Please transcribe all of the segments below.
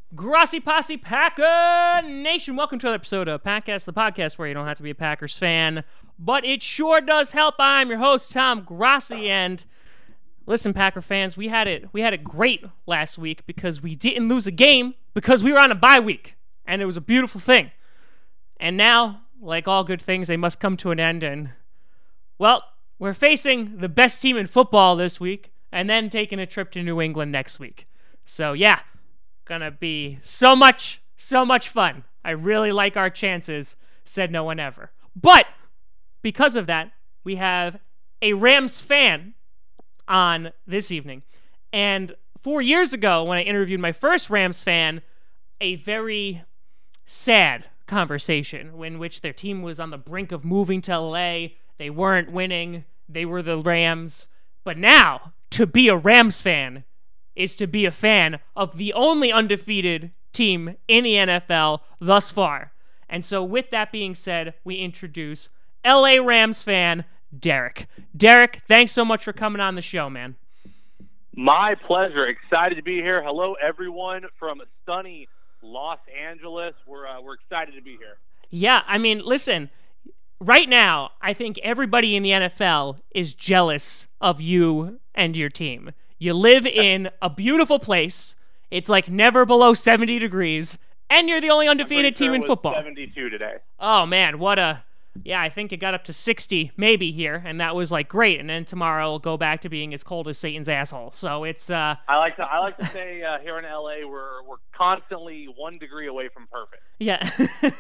Grassy Posse Packer Nation, welcome to another episode of Packcast, the podcast where you don't have to be a Packers fan, but it sure does help. I'm your host, Tom Grassi, and listen, Packer fans, we had it great last week because we didn't lose a game because we were on a bye week, and it was a beautiful thing. And now, like all good things, they must come to an end, and, well, we're facing the best team in football this week, and then taking a trip to New England next week. So, yeah. Gonna be so much fun. I really like our chances, said no one ever. But because of that, we have a Rams fan on this evening. And 4 years ago, when I interviewed my first Rams fan, a very sad conversation in which their team was on the brink of moving to LA. They weren't winning. They were the Rams. But now, to be a Rams fan is to be a fan of the only undefeated team in the NFL thus far. And so with that being said, we introduce LA Rams fan, Derek. Derek, thanks so much for coming on the show, man. My pleasure. Excited to be here. Hello, everyone from sunny Los Angeles. We're excited to be here. Yeah, I mean, listen, right now, I think everybody in the NFL is jealous of you and your team. You live in a beautiful place. It's like never below 70 degrees, and you're the only undefeated team in football. 72 today. Oh, man, yeah, I think it got up to 60 maybe here, and that was like great. And then tomorrow it'll go back to being as cold as Satan's asshole. So it's I like to say here in LA we're constantly 1 degree away from perfect. Yeah.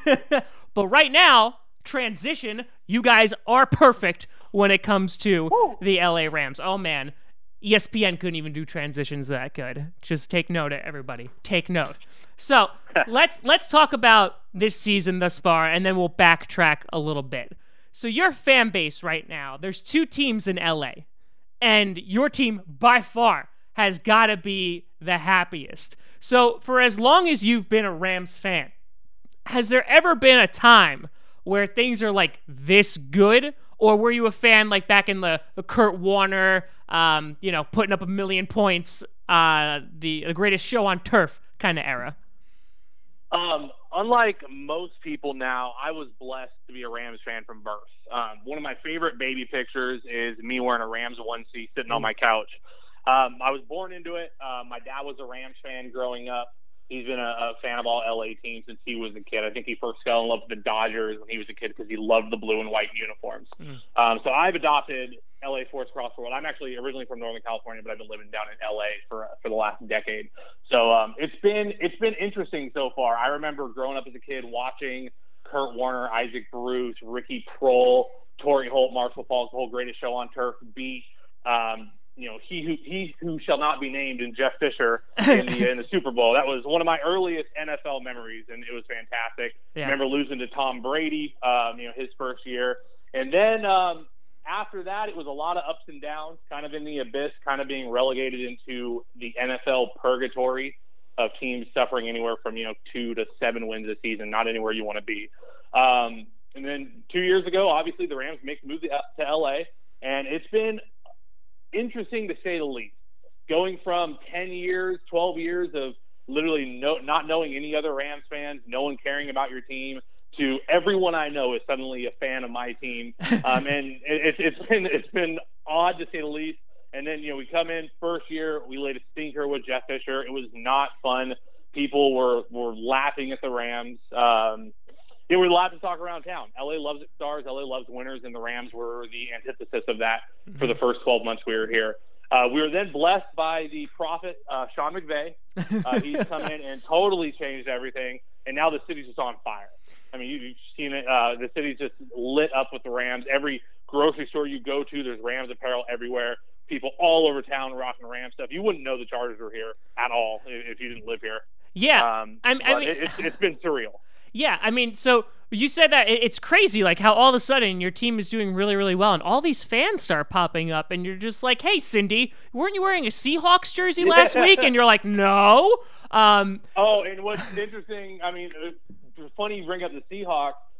But right now, transition, you guys are perfect when it comes to the LA Rams. Oh man. ESPN couldn't even do transitions that good. Just take note, everybody. Take note. So let's talk about this season thus far, and then we'll backtrack a little bit. So your fan base right now, there's two teams in LA, and your team by far has got to be the happiest. So for as long as you've been a Rams fan, has there ever been a time where things are like this good? Or were you a fan like back in the Kurt Warner, putting up 1 million points, the greatest show on turf kind of era? Unlike most people now, I was blessed to be a Rams fan from birth. One of my favorite baby pictures is me wearing a Rams onesie sitting on my couch. I was born into it. My dad was a Rams fan growing up. He's been a fan of all LA teams since he was a kid. I think he first fell in love with the Dodgers when he was a kid because he loved the blue and white uniforms. So I've adopted LA sports across the world. I'm actually originally from Northern California, but I've been living down in LA for the last decade. So it's been interesting so far. I remember growing up as a kid watching Kurt Warner, Isaac Bruce, Ricky Prohl, Torrey Holt, Marshall Falk, the whole greatest show on turf beat. He who shall not be named, and Jeff Fisher in the Super Bowl. That was one of my earliest NFL memories, and it was fantastic. Yeah. I remember losing to Tom Brady, his first year, and then after that, it was a lot of ups and downs, kind of in the abyss, kind of being relegated into the NFL purgatory of teams suffering anywhere from 2 to 7 wins a season, not anywhere you want to be. And then 2 years ago, obviously the Rams make the move to LA, and it's been interesting to say the least. Going from 10 years, 12 years of literally not knowing any other Rams fans, no one caring about your team, to everyone I know is suddenly a fan of my team. And it's been odd to say the least. And then, we come in first year, we laid a stinker with Jeff Fisher. It was not fun. People were laughing at the Rams. We were allowed to talk around town. LA loves its stars. LA loves winners, and the Rams were the antithesis of that for the first 12 months we were here. We were then blessed by the prophet, Sean McVay. He's come in and totally changed everything, and now the city's just on fire. I mean, you've seen it. The city's just lit up with the Rams. Every grocery store you go to, there's Rams apparel everywhere. People all over town rocking Rams stuff. You wouldn't know the Chargers were here at all if you didn't live here. Yeah. It's been surreal. Yeah, I mean, so you said that it's crazy, like how all of a sudden your team is doing really, really well, and all these fans start popping up, and you're just like, hey, Cindy, weren't you wearing a Seahawks jersey last week? And you're like, no. And what's interesting, I mean, it's funny you bring up the Seahawks.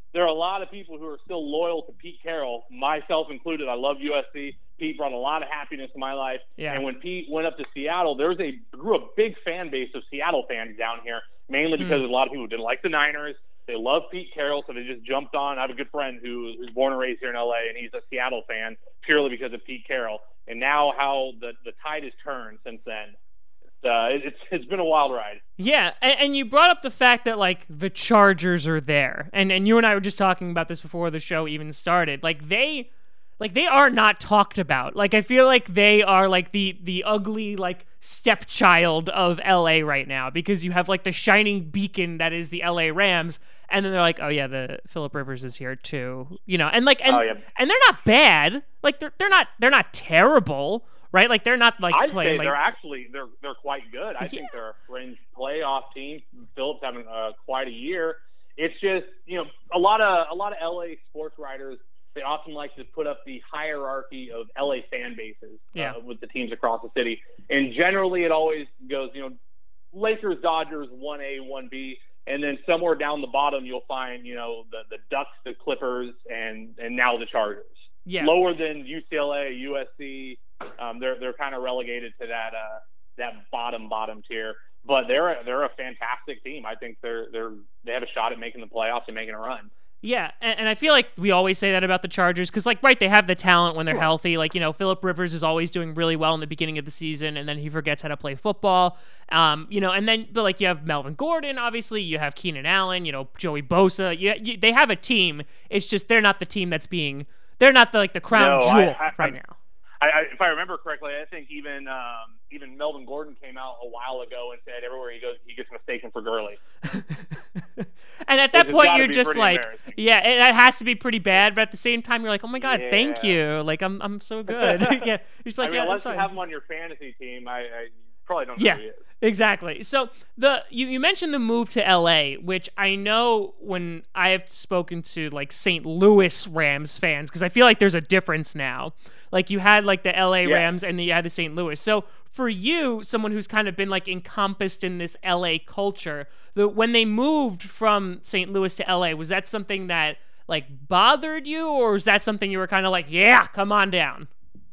there are a lot of people who are still loyal to Pete Carroll, myself included. I love USC. Pete brought a lot of happiness to my life. Yeah. And when Pete went up to Seattle, grew a big fan base of Seattle fans down here, mainly because a lot of people didn't like the Niners. They love Pete Carroll, so they just jumped on. I have a good friend who's born and raised here in L.A., and he's a Seattle fan purely because of Pete Carroll. And now how the tide has turned since then. It's been a wild ride. Yeah, and you brought up the fact that, like, the Chargers are there. And you and I were just talking about this before the show even started. Like, they are not talked about. Like, I feel like they are, like, the ugly, like, stepchild of LA right now, because you have, like, the shining beacon that is the LA Rams, and then they're like, oh yeah, the Phillip Rivers is here too, you know, and like, and they're not bad. Like, they're not terrible, right? Like, they're not like I'd playing. Say like, they're quite good. I think they're a fringe playoff team. Phillip's having quite a year. It's just, you know, a lot of LA sports writers, they often like to put up the hierarchy of LA fan bases with the teams across the city. And generally it always goes, you know, Lakers, Dodgers, 1A, 1B. And then somewhere down the bottom, you'll find, you know, the Ducks, the Clippers, and now the Chargers. Yeah. Lower than UCLA, USC. They're kind of relegated to that bottom tier. But they're a fantastic team. I think they have a shot at making the playoffs and making a run. Yeah, and I feel like we always say that about the Chargers because, like, right, they have the talent when they're healthy. Like, you know, Phillip Rivers is always doing really well in the beginning of the season, and then he forgets how to play football. You know, and then, but, like, you have Melvin Gordon, obviously. You have Keenan Allen, you know, Joey Bosa. They have a team. It's just they're not the team they're not the crown jewel right now. If I remember correctly, I think even Melvin Gordon came out a while ago and said everywhere he goes, he gets mistaken for Gurley. And at that point, you're just like, yeah, that has to be pretty bad. But at the same time, you're like, oh my god, thank you. Like, I'm so good. Yeah, you're just like, unless you have him on your fantasy team, I probably don't know who he is. Exactly. So you mentioned the move to LA, which I know when I have spoken to like St. Louis Rams fans, because I feel like there's a difference now. Like, you had like the LA Rams and then you had the St. Louis. So for you, someone who's kind of been like encompassed in this LA culture, when they moved from St. Louis to LA, was that something that like bothered you, or was that something you were kind of like, yeah, come on down?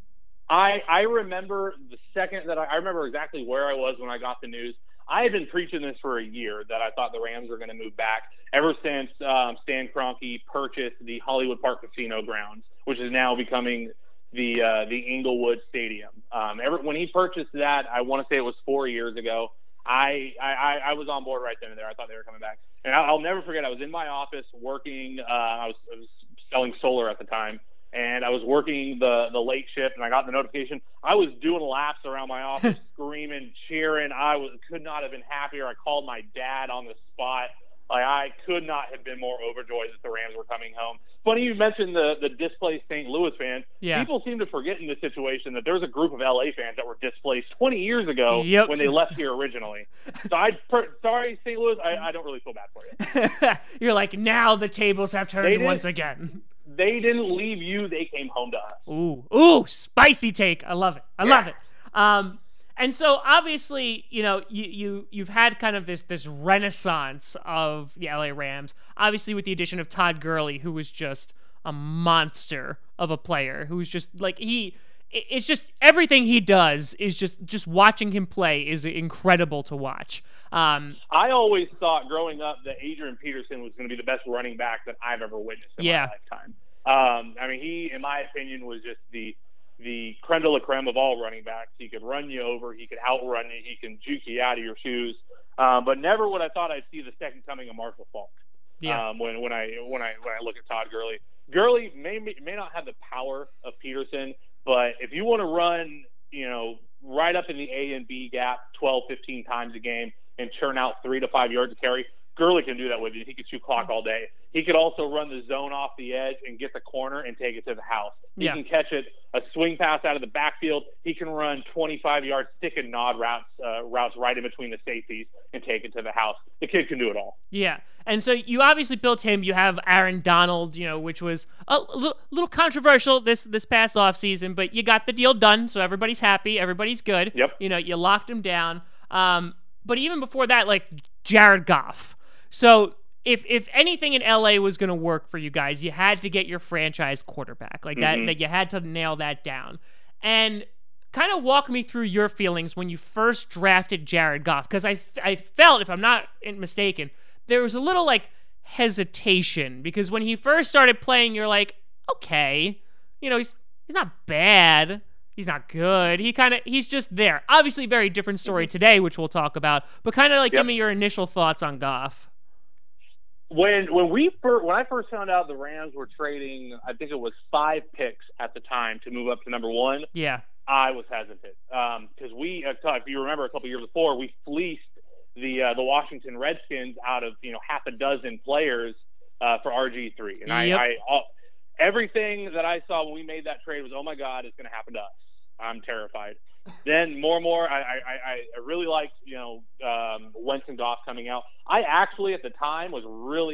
I remember the second that I remember exactly where I was when I got the news. I had been preaching this for a year that I thought the Rams were going to move back ever since Stan Kroenke purchased the Hollywood Park Casino grounds, which is now becoming the Inglewood Stadium. When he purchased that, I want to say it was 4 years ago. I was on board right then and there. I thought they were coming back, and I'll never forget. I was in my office working. I was selling solar at the time. And I was working the late shift, and I got the notification. I was doing laps around my office, screaming, cheering. Could not have been happier. I called my dad on the spot. Like, I could not have been more overjoyed that the Rams were coming home. Funny you mentioned the displaced St. Louis fans. Yeah. People seem to forget in this situation that there's a group of LA fans that were displaced 20 years ago when they left here originally. So sorry, St. Louis, I don't really feel bad for you. You're like, now the tables have turned once again. They didn't leave you. They came home to us. Ooh, spicy take. I love it. I love it. And so obviously, you know, you've had kind of this renaissance of the LA Rams, obviously with the addition of Todd Gurley, who was just a monster of a player, who's just like, it's just everything he does is just watching him play is incredible to watch. I always thought growing up that Adrian Peterson was going to be the best running back that I've ever witnessed in my lifetime. I mean, he, in my opinion, was just the creme de la creme of all running backs. He could run you over. He could outrun you. He can juke you out of your shoes. But never would I thought I'd see the second coming of Marshall Faulk. Yeah. When I look at Todd Gurley, Gurley may not have the power of Peterson, but if you want to run, you know, right up in the A and B gap 12, 15 times a game and churn out 3 to 5 yards to carry, Gurley can do that with you. He could shoot clock all day. He could also run the zone off the edge and get the corner and take it to the house. He can catch it, a swing pass out of the backfield. He can run 25-yard stick and nod routes right in between the safeties and take it to the house. The kid can do it all. Yeah, and so you obviously built him. You have Aaron Donald, you know, which was a little controversial this past offseason, but you got the deal done, so everybody's happy, everybody's good. Yep. You know, you locked him down. But even before that, like Jared Goff. So if anything in LA was going to work for you guys, you had to get your franchise quarterback. Like that you had to nail that down. And kind of walk me through your feelings when you first drafted Jared Goff, because I felt, if I'm not mistaken, there was a little like hesitation, because when he first started playing, you're like, okay, you know, he's not bad, he's not good, he's just there. Obviously, very different story today, which we'll talk about, but kind of like give me your initial thoughts on Goff. When I first found out the Rams were trading, I think it was 5 picks at the time to move up to number 1. Yeah. I was hesitant because if you remember, a couple years before, we fleeced the Washington Redskins out of half a dozen players for RG3, and everything that I saw when we made that trade was, oh my God, it's going to happen to us. I'm terrified. Then more and more, I really liked Wentz and Goff coming out. I actually at the time I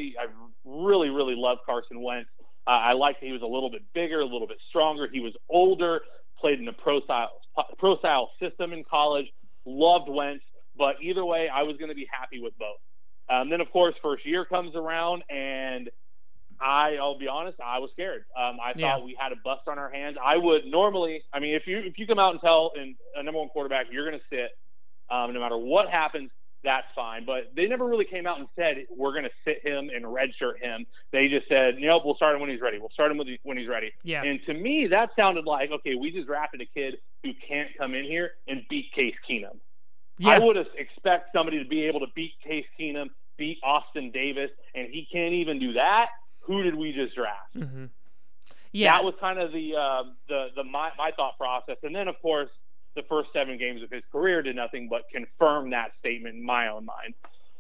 really loved Carson Wentz. I liked that he was a little bit bigger, a little bit stronger. He was older. Played in a pro style system in college, loved Wentz, but either way, I was going to be happy with both. Then, of course, first year comes around, and I'll be honest, I was scared. I thought we had a bust on our hands. I would normally, if you come out and tell a number 1 quarterback you're going to sit, no matter what happens, that's fine. But they never really came out and said, we're going to sit him and redshirt him. They just said, nope, we'll start him when he's ready. We'll start him when he's ready. Yeah. And to me, that sounded like, okay, we just drafted a kid who can't come in here and beat Case Keenum. Yeah. I would expect somebody to be able to beat Case Keenum, beat Austin Davis, and he can't even do that. Who did we just draft? Mm-hmm. Yeah. That was kind of my thought process. And then, of course, the first 7 games of his career did nothing but confirm that statement in my own mind.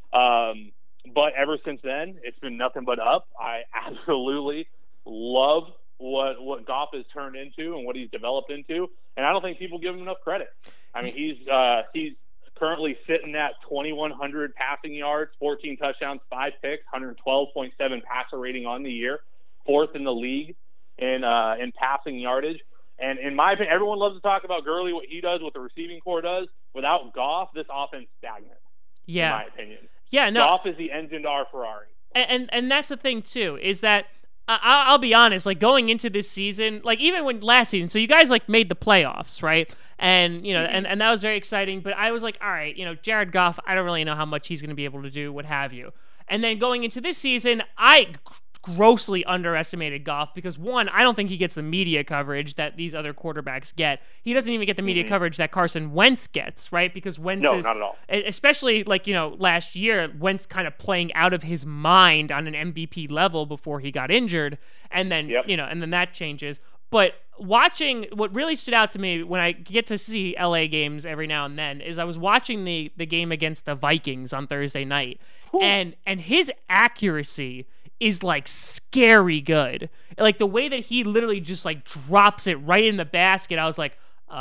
But ever since then, it's been nothing but up. I absolutely love what Goff has turned into and what he's developed into, and I don't think people give him enough credit. He's currently sitting at 2,100 passing yards, 14 touchdowns, 5 picks, 112.7 passer rating on the year, 4th in the league in passing yardage. And in my opinion, everyone loves to talk about Gurley, what he does, what the receiving corps does. Without Goff, this offense stagnant. Yeah. In my opinion. Yeah, no. Goff is the engine to our Ferrari. And that's the thing too, is that I'll be honest, like going into this season, like even when last season, so you guys like made the playoffs, right? And and that was very exciting. But I was like, all right, Jared Goff, I don't really know how much he's going to be able to do, what have you. And then going into this season, I grossly underestimated Goff because, one, I don't think he gets the media coverage that these other quarterbacks get. He doesn't even get the media coverage that Carson Wentz gets, right? Because Wentz is, not at all. Especially last year, Wentz kind of playing out of his mind on an MVP level before he got injured, and then and then that changes. But watching, what really stood out to me when I get to see LA games every now and then is I was watching the game against the Vikings on Thursday night, and his accuracy is like scary good. Like the way that he literally just like drops it right in the basket, I was like,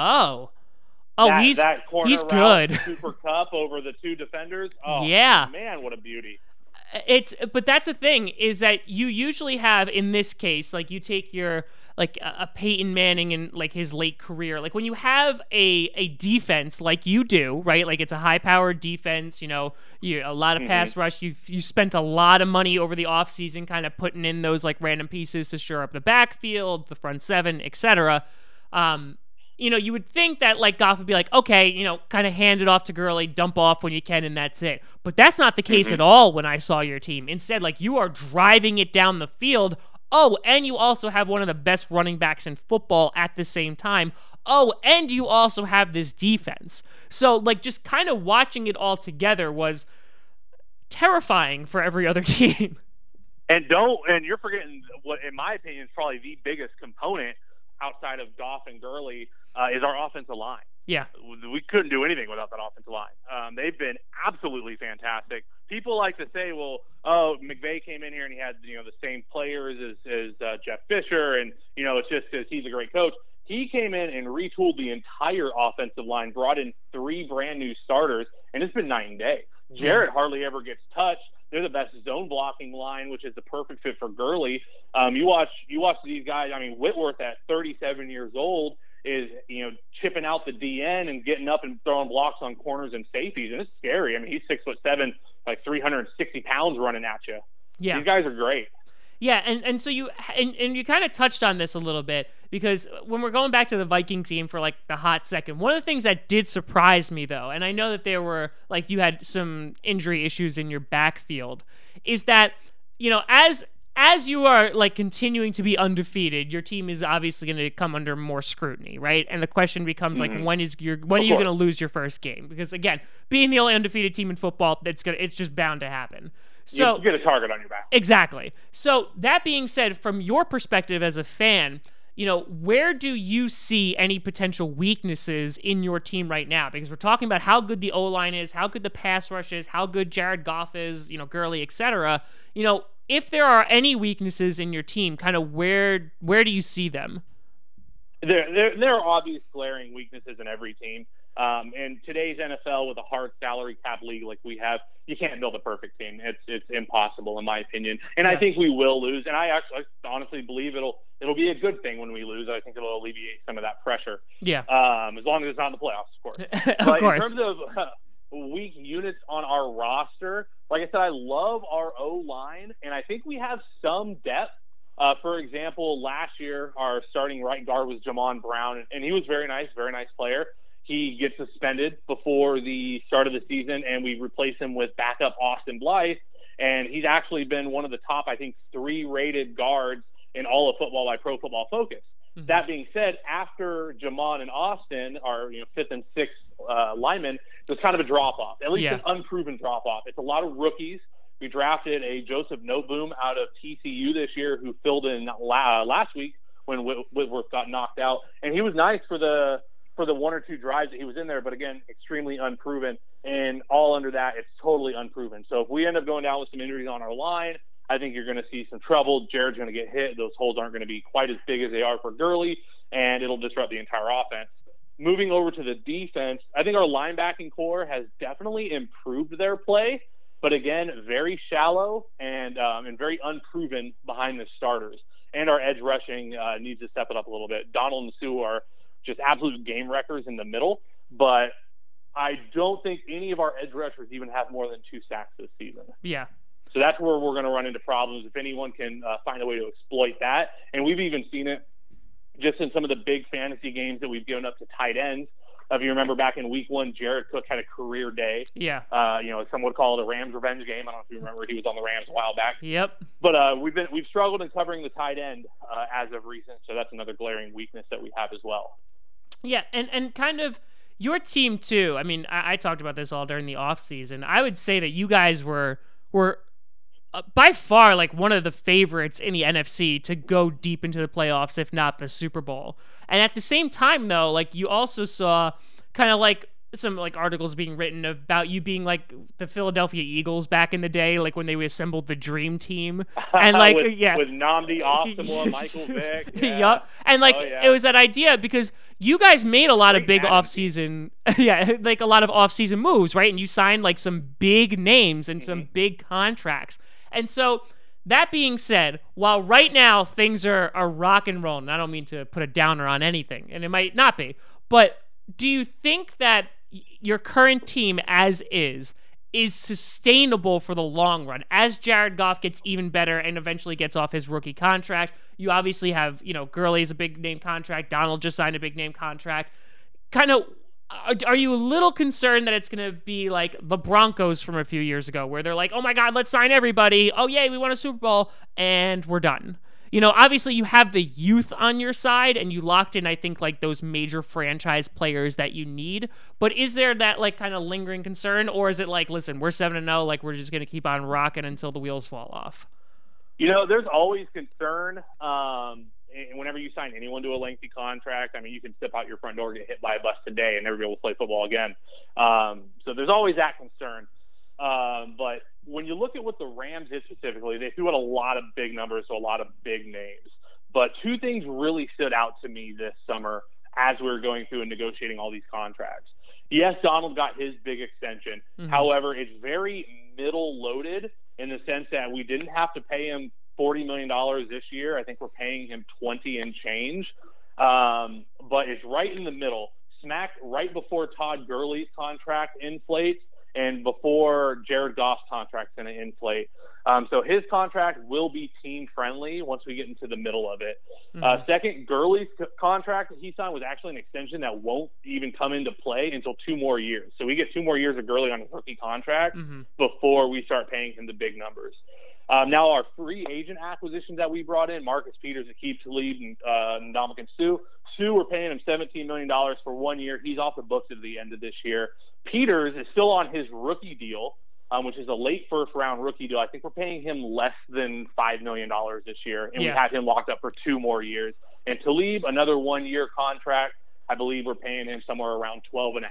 he's good. Super Cup over the 2 defenders. Oh yeah, man, what a beauty. But that's the thing, is that you usually have, in this case, like you take your like a Peyton Manning in like his late career, like when you have a defense like you do, right? Like it's a high-powered defense, a lot of pass rush. You spent a lot of money over the offseason kind of putting in those like random pieces to shore up the backfield, the front 7, etc. You would think that like Goff would be like, okay, kind of hand it off to Gurley, dump off when you can, and that's it. But that's not the case at all when I saw your team. Instead, like you are driving it down the field. Oh, and you also have one of the best running backs in football at the same time. Oh, and you also have this defense. So like just kind of watching it all together was terrifying for every other team. And you're forgetting what, in my opinion, is probably the biggest component outside of Goff and Gurley is our offensive line. Yeah. We couldn't do anything without that offensive line. They've been absolutely fantastic. People like to say, well, McVay came in here and he had, the same players as Jeff Fisher, and, it's just because he's a great coach. He came in and retooled the entire offensive line, brought in 3 brand new starters, and it's been night and day. Jarrett hardly ever gets touched. They're the best zone blocking line, which is the perfect fit for Gurley. You watch these guys. Whitworth at 37 years old is, chipping out the DN and getting up and throwing blocks on corners and safeties, and it's scary. He's 6'7", like 360 pounds running at you. Yeah. These guys are great. Yeah, and so you kind of touched on this a little bit, because when we're going back to the Vikings game for like the hot second, one of the things that did surprise me though, and I know that there were like you had some injury issues in your backfield, is that, you know, as you are like continuing to be undefeated, your team is obviously going to come under more scrutiny, right? And the question becomes like, when are you going to lose your first game? Because again, being the only undefeated team in football, it's just bound to happen. So you get a target on your back. Exactly. So that being said, from your perspective as a fan, you know, where do you see any potential weaknesses in your team right now? Because we're talking about how good the O-line is, how good the pass rush is, how good Jared Goff is, you know, Gurley, etc. You know, if there are any weaknesses in your team, kind of where do you see them? There are obvious glaring weaknesses in every team. In today's NFL, with a hard salary cap league like we have, you can't build a perfect team. It's impossible, in my opinion. And I think we will lose. And I honestly believe it'll be a good thing when we lose. I think it'll alleviate some of that pressure. Yeah. As long as it's not in the playoffs, of course. Of course. In terms of weak units on our roster, like I said, I love our O-line, and I think we have some depth. For example, last year, our starting right guard was Jamon Brown, and he was very nice player. He gets suspended before the start of the season, and we replace him with backup Austin Blythe, and he's actually been one of the top, I think, 3 rated guards in all of football by Pro Football Focus. Mm-hmm. That being said, after Jamon and Austin, our 5th and 6th linemen, there's kind of a drop-off, at least an unproven drop-off. It's a lot of rookies. We drafted a Joseph Noteboom out of TCU this year who filled in last week when Whitworth got knocked out, and he was nice for the 1 or 2 drives that he was in there, but again, extremely unproven. And all under that, it's totally unproven. So if we end up going down with some injuries on our line, I think you're going to see some trouble. Jared's going to get hit. Those holes aren't going to be quite as big as they are for Gurley, and it'll disrupt the entire offense. Moving over to the defense, I think our linebacking core has definitely improved their play, but again, very shallow and very unproven behind the starters. And our edge rushing needs to step it up a little bit. Donald and Sue are just absolute game wreckers in the middle, but I don't think any of our edge rushers even have more than 2 sacks this season. Yeah. So that's where we're going to run into problems if anyone can find a way to exploit that. And we've even seen it just in some of the big fantasy games that we've given up to tight ends. If you remember back in week 1, Jared Cook had a career day. Yeah. Some would call it a Rams revenge game. I don't know if you remember, he was on the Rams a while back. Yep. But we've struggled in covering the tight end as of recent, so that's another glaring weakness that we have as well. Yeah, and kind of your team too. I mean, I talked about this all during the offseason. I would say that you guys were by far like one of the favorites in the NFC to go deep into the playoffs, if not the Super Bowl. And at the same time, though, like you also saw kind of like some like articles being written about you being like the Philadelphia Eagles back in the day, like when they assembled the Dream Team, and like with Nnamdi Asomugha, Michael Vick, yep, and like it was that idea because you guys made a lot of big offseason, like a lot of offseason moves, right? And you signed like some big names and some big contracts, and so. That being said, while right now things are rock and roll, and I don't mean to put a downer on anything, and it might not be, but do you think that your current team as is sustainable for the long run? As Jared Goff gets even better and eventually gets off his rookie contract, you obviously have, Gurley's a big name contract, Donald just signed a big name contract. Kind of, are you a little concerned that it's going to be like the Broncos from a few years ago where they're like, oh my God, let's sign everybody. Oh yay, we won a Super Bowl and we're done. Obviously you have the youth on your side and you locked in, I think, like those major franchise players that you need. But is there that like kind of lingering concern, or is it like, listen, we're 7-0, like we're just going to keep on rocking until the wheels fall off? There's always concern. Whenever you sign anyone to a lengthy contract, I mean, you can step out your front door, get hit by a bus today, and never be able to play football again. So there's always that concern. But when you look at what the Rams did specifically, they threw out a lot of big numbers, so a lot of big names. But 2 things really stood out to me this summer as we were going through and negotiating all these contracts. Yes, Donald got his big extension. Mm-hmm. However, it's very middle-loaded in the sense that we didn't have to pay him $40 million this year. I think we're paying him 20 and change. But it's right in the middle, smack right before Todd Gurley's contract inflates. and before Jared Goff's contract's going to inflate. So his contract will be team-friendly once we get into the middle of it. Second, Gurley's contract that he signed was actually an extension that won't even come into play until 2 more years. So we get 2 more years of Gurley on his rookie contract before we start paying him the big numbers. Now our free agent acquisitions that we brought in, Marcus Peters, Aqib Talib, and Ndamukong Suh. Suh, we're paying him $17 million for 1 year. He's off the books at the end of this year. Peters is still on his rookie deal, which is a late first-round rookie deal. I think we're paying him less than $5 million this year, and we have him locked up for 2 more years. And Talib, another 1-year contract. I believe we're paying him somewhere around 12.5.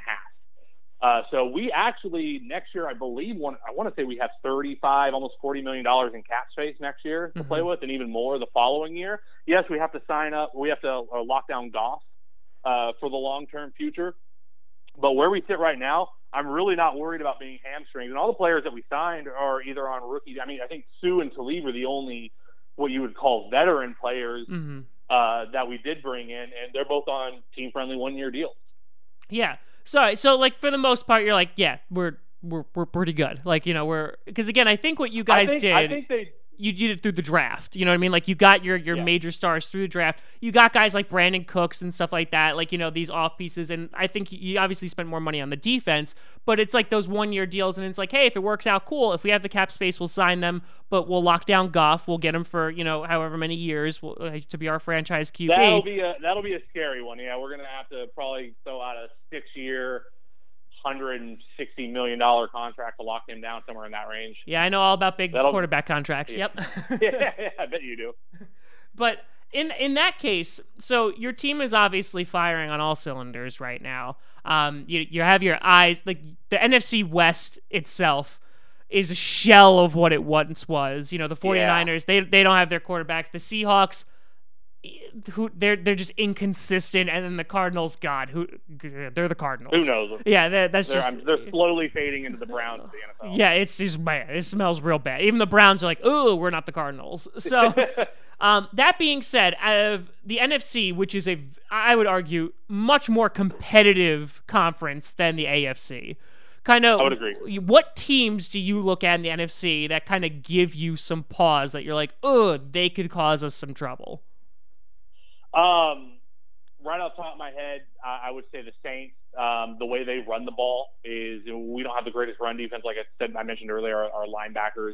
So we actually next year, I believe, I want to say we have $35, almost $40 million in cap space next year to play with, and even more the following year. Yes, we have to we have to lock down Goff for the long-term future. But where we sit right now, I'm really not worried about being hamstringed. And all the players that we signed are either on rookie. I mean, I think Suh and Talib are the only what you would call veteran players that we did bring in, and they're both on team-friendly 1-year deals. Yeah. So like for the most part, you're like, yeah, we're pretty good. Like, you know, because again, I think what you guys did. I think you did it through the draft. You know what I mean? Like you got your major stars through the draft. You got guys like Brandon Cooks and stuff like that. Like, you know, these off pieces. And I think you obviously spent more money on the defense, but it's like those 1-year deals. And it's like, hey, if it works out, cool. If we have the cap space, we'll sign them, but we'll lock down Goff. We'll get him for, you know, however many years to be our franchise QB. That'll be a scary one. Yeah. We're going to have to probably throw out a 6-year, $160 million contract to lock him down somewhere in that range. Yeah, I know all about big quarterback contracts. Yeah. Yep. yeah, I bet you do. But in that case, so your team is obviously firing on all cylinders right now. You have your eyes, like the NFC West itself is a shell of what it once was. You know, the 49ers, they don't have their quarterbacks. The Seahawks, they're just inconsistent, and then the Cardinals, they're the Cardinals. Who knows? Yeah, they're slowly fading into the Browns of the NFL. Yeah, it's just bad. It smells real bad. Even the Browns are like, oh, we're not the Cardinals. So, that being said, out of the NFC, which is I would argue, much more competitive conference than the AFC. I would agree. What teams do you look at in the NFC that kind of give you some pause that you're like, oh, they could cause us some trouble? Right off the top of my head, I would say the Saints. The way they run the ball is we don't have the greatest run defense. Like I mentioned earlier, our linebackers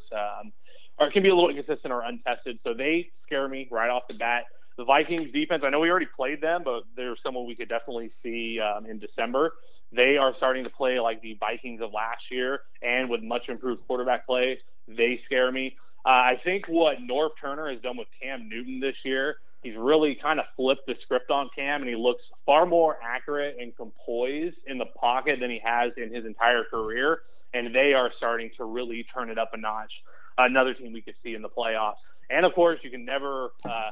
can be a little inconsistent or untested, so they scare me right off the bat. The Vikings defense, I know we already played them, but they're someone we could definitely see in December. They are starting to play like the Vikings of last year, and with much improved quarterback play, they scare me. I think what Norv Turner has done with Cam Newton this year, he's really kind of flipped the script on Cam, and he looks far more accurate and composed in the pocket than he has in his entire career, and they are starting to really turn it up a notch. Another team we could see in the playoffs. And, of course, you can never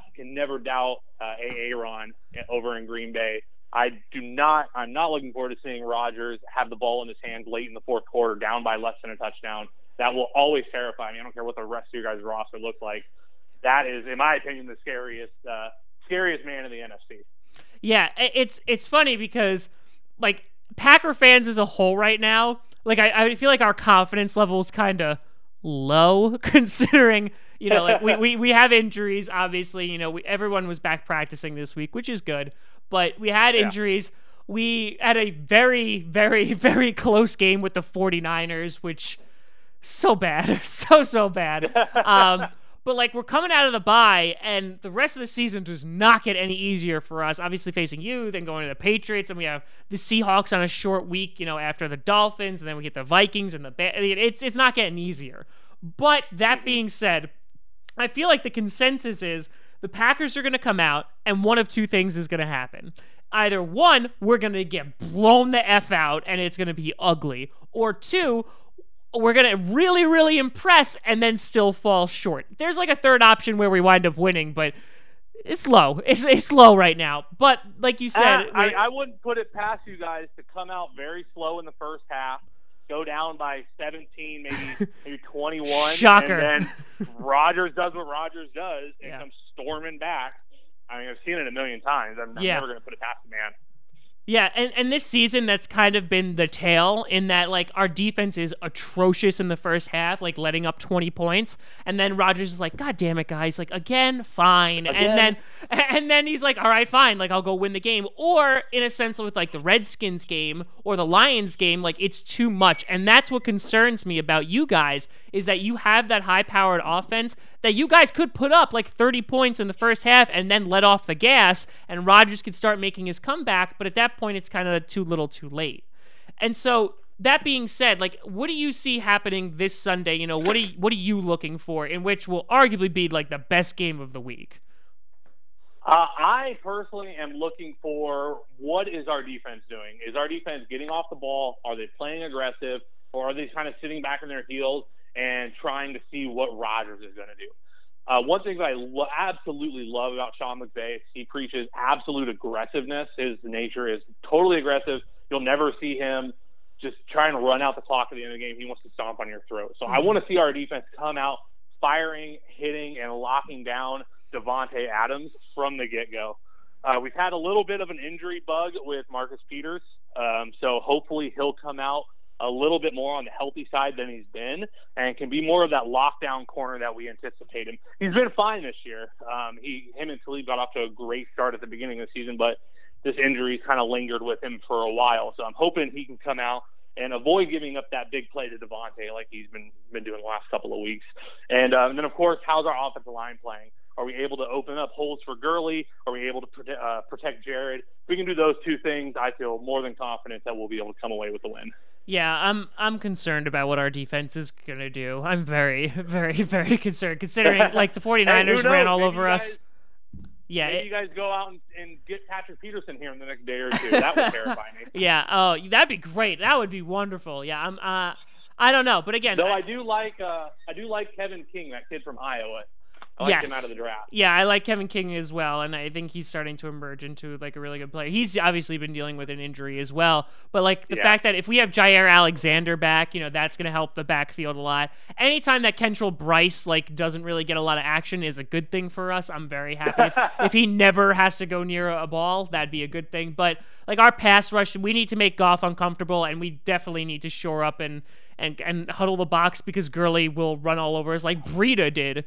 doubt Aaron over in Green Bay. I'm not looking forward to seeing Rodgers have the ball in his hands late in the fourth quarter, down by less than a touchdown. That will always terrify me. I don't care what the rest of your guys' roster looks like. That is, in my opinion, the scariest man in the NFC. Yeah, it's funny because, like, Packer fans as a whole right now, like, I feel like our confidence level is kind of low considering, you know, like we have injuries, obviously. You know, everyone was back practicing this week, which is good, but we had injuries. We had a very, very, very close game with the 49ers, which so bad. so bad. But, like, we're coming out of the bye, and the rest of the season does not get any easier for us. Obviously facing you, then going to the Patriots, and we have the Seahawks on a short week, you know, after the Dolphins, and then we get the Vikings and the it's not getting easier. But that being said, I feel like the consensus is the Packers are going to come out, and one of two things is going to happen. Either one, we're going to get blown the F out, and it's going to be ugly. Or two, we're going to really, really impress and then still fall short. There's like a third option where we wind up winning, but it's low. It's low right now. But like you said... I wouldn't put it past you guys to come out very slow in the first half, go down by 17, maybe 21. Shocker. And then Rodgers does what Rodgers does and comes storming back. I mean, I've seen it a million times. I'm never going to put it past the man. Yeah, and this season, that's kind of been the tale in that, like, our defense is atrocious in the first half, like, letting up 20 points, and then Rodgers is like, God damn it, guys, like, again, fine. Again. And then he's like, all right, fine, like, I'll go win the game. Or, in a sense, with, like, the Redskins game or the Lions game, like, it's too much. And that's what concerns me about you guys, is that you have that high-powered offense that you guys could put up, like, 30 points in the first half and then let off the gas, and Rodgers could start making his comeback, but at that point, it's kind of too little too late. And so, that being said, like, what do you see happening this Sunday? You know, what are you looking for, in which will arguably be, like, the best game of the week? I personally am looking for, what is our defense doing? Is our defense getting off the ball? Are they playing aggressive? Or are they kind of sitting back on their heels and trying to see what Rodgers is going to do? One thing that I absolutely love about Sean McVay is he preaches absolute aggressiveness. His nature is totally aggressive. You'll never see him just trying to run out the clock at the end of the game. He wants to stomp on your throat. So I want to see our defense come out firing, hitting, and locking down Davante Adams from the get-go. We've had a little bit of an injury bug with Marcus Peters, so hopefully he'll come out a little bit more on the healthy side than he's been and can be more of that lockdown corner that we anticipate him. He's been fine this year. Him and Talib got off to a great start at the beginning of the season, but this injury's kind of lingered with him for a while. So I'm hoping he can come out and avoid giving up that big play to Davante like he's been doing the last couple of weeks. And then, of course, how's our offensive line playing? Are we able to open up holes for Gurley? Are we able to protect Jared? If we can do those two things, I feel more than confident that we'll be able to come away with the win. Yeah, I'm concerned about what our defense is going to do. I'm very, very, very concerned, considering, like, the 49ers ran all over us. Yeah, maybe you guys go out and get Patrick Peterson here in the next day or two. That would terrify me. Yeah, oh, that'd be great. That would be wonderful. Yeah, I don't know, but again, though I do like Kevin King, that kid from Iowa. I like him out of the draft. Yeah, I like Kevin King as well, and I think he's starting to emerge into, like, a really good player. He's obviously been dealing with an injury as well, but, like, the fact that if we have Jair Alexander back, you know, that's going to help the backfield a lot. Anytime that Kentrell Bryce, like, doesn't really get a lot of action is a good thing for us. I'm very happy. If he never has to go near a ball, that'd be a good thing. But, like, our pass rush, we need to make Goff uncomfortable, and we definitely need to shore up and huddle the box, because Gurley will run all over us like Breida did,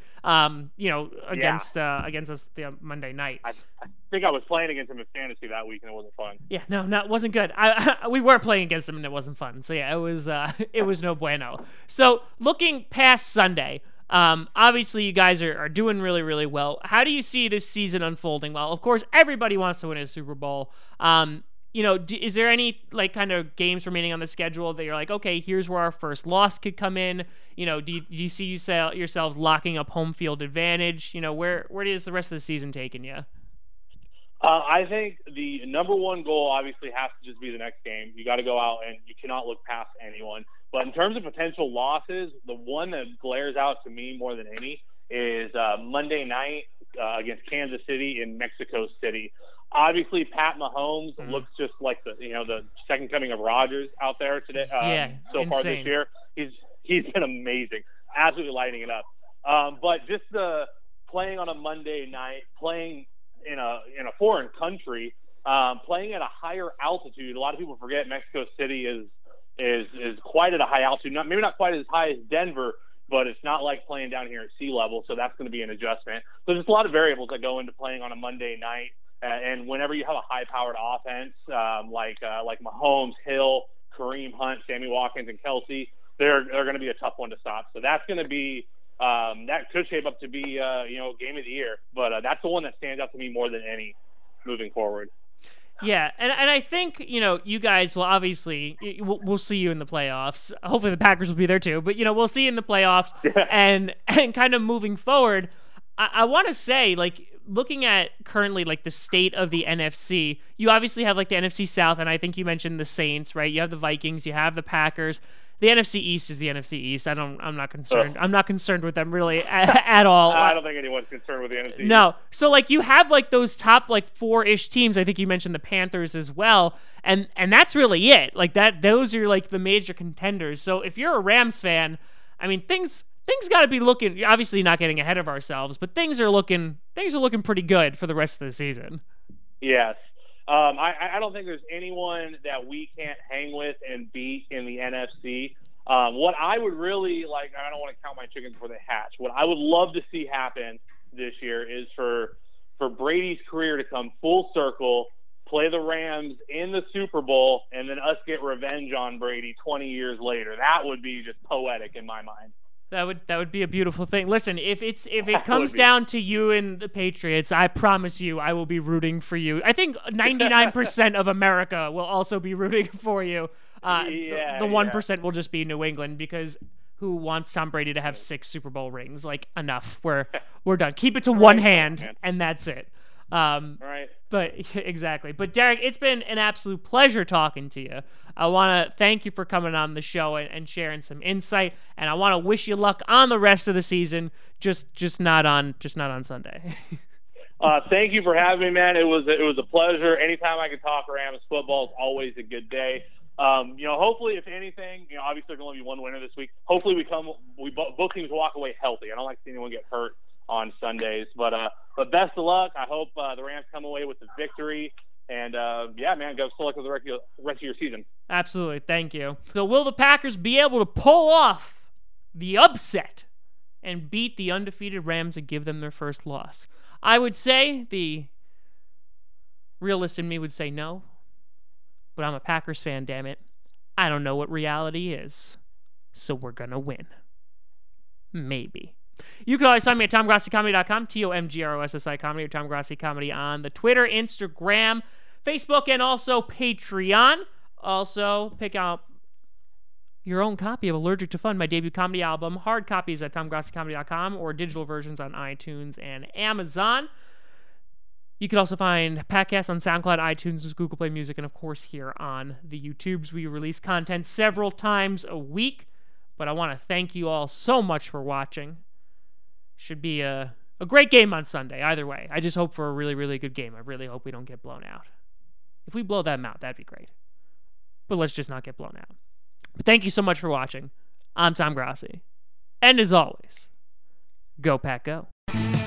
against us the Monday night. I think I was playing against him in fantasy that week, and it wasn't fun. Yeah, no, it wasn't good. We were playing against him, and it wasn't fun. So yeah, it was no bueno. So looking past Sunday, obviously you guys are doing really, really well. How do you see this season unfolding? Well, of course, everybody wants to win a Super Bowl. Is there any, like, kind of games remaining on the schedule that you're like, okay, here's where our first loss could come in? You know, do you see yourselves locking up home field advantage? You know, where is the rest of the season taking you? I think the number one goal obviously has to just be the next game. You got to go out and you cannot look past anyone. But in terms of potential losses, the one that glares out to me more than any is Monday night against Kansas City in Mexico City. Obviously, Pat Mahomes looks just like the second coming of Rodgers out there today. So far this year, he's been amazing, absolutely lighting it up. But just the playing on a Monday night, playing in a foreign country, playing at a higher altitude. A lot of people forget Mexico City is quite at a high altitude. Maybe not quite as high as Denver, but it's not like playing down here at sea level. So that's going to be an adjustment. So there's a lot of variables that go into playing on a Monday night. And whenever you have a high-powered offense like Mahomes, Hill, Kareem Hunt, Sammy Watkins, and Kelsey, they're going to be a tough one to stop. So that's going to be that could shape up to be game of the year. But that's the one that stands out to me more than any moving forward. Yeah, and I think, you guys will obviously, we'll see you in the playoffs. Hopefully the Packers will be there too. But, we'll see you in the playoffs. and kind of moving forward, I want to say, like, looking at currently, like, the state of the NFC, you obviously have, like, the NFC South, and I think you mentioned the Saints, right? You have the Vikings, you have the Packers. The NFC East is the NFC East. I'm not concerned. I'm not concerned with them really at all. I don't think anyone's concerned with the NFC East. No. So, like, you have, like, those top, like, 4-ish teams. I think you mentioned the Panthers as well. And that's really it. Like, those are, like, the major contenders. So if you're a Rams fan, I mean, things got to be looking, obviously not getting ahead of ourselves, but things are looking pretty good for the rest of the season. Yes. I don't think there's anyone that we can't hang with and beat in the NFC. What I would really like, I don't want to count my chickens before they hatch. What I would love to see happen this year is for Brady's career to come full circle, play the Rams in the Super Bowl, and then us get revenge on Brady 20 years later. That would be just poetic in my mind. That would be a beautiful thing. Listen, if it comes down to you and the Patriots, I promise you I will be rooting for you. I think 99% of America will also be rooting for you. The 1% will just be New England, because who wants Tom Brady to have 6 Super Bowl rings? Like, enough. We're done. Keep it to one hand, and that's it. Right. But exactly. But Derek, it's been an absolute pleasure talking to you. I want to thank you for coming on the show and sharing some insight, and I want to wish you luck on the rest of the season. Just not on Sunday. Thank you for having me, man. It was a pleasure. Anytime I can talk Rams football is always a good day. Hopefully, if anything, obviously there's only be one winner this week. Hopefully both teams walk away healthy. I don't like to see anyone get hurt on Sundays, but best of luck. I hope the Rams come away with the victory, and man, go select for the rest of your season. Absolutely, thank you. So, will the Packers be able to pull off the upset and beat the undefeated Rams and give them their first loss? I would say the realist in me would say no, but I'm a Packers fan, damn it. I don't know what reality is, so we're gonna win. Maybe. You can always find me at TomGrossiComedy.com, TomGrossi Comedy, or Tom Grossi Comedy on the Twitter, Instagram, Facebook, and also Patreon. Also, pick out your own copy of Allergic to Fun, my debut comedy album. Hard copies at TomGrossiComedy.com, or digital versions on iTunes and Amazon. You can also find podcasts on SoundCloud, iTunes, Google Play Music, and of course here on the YouTubes. We release content several times a week, but I want to thank you all so much for watching. Should be a great game on Sunday, either way. I just hope for a really, really good game. I really hope we don't get blown out. If we blow them out, that'd be great. But let's just not get blown out. But thank you so much for watching. I'm Tom Grossi. And as always, go Pack Go.